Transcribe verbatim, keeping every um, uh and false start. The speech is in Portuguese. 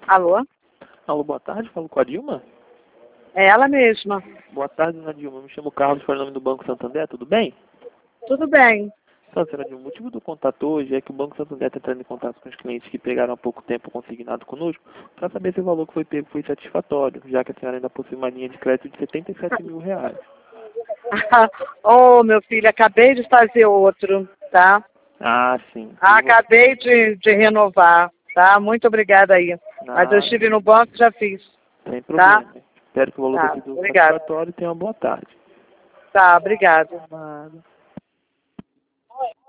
Alô? Alô, boa tarde, falo com a Dilma? É ela mesma. Boa tarde, dona Dilma. Me chamo Carlos, falo em nome do Banco Santander, tudo bem? Tudo bem. Então, senhora Dilma, o motivo do contato hoje é que o Banco Santander está entrando em contato com os clientes que pegaram há pouco tempo consignado conosco para saber se o valor que foi pego foi satisfatório, já que a senhora ainda possui uma linha de crédito de setenta e sete mil reais. Oh, meu filho, acabei de fazer outro, tá? Ah, sim. Acabei de, de renovar, tá? Muito obrigada aí. Mas eu Ah, estive no banco e já fiz, sem tá? problema. Espero que o valor Tá, tenha sido obrigada. satisfatório e tenha uma boa tarde. Tá, obrigada. Nada.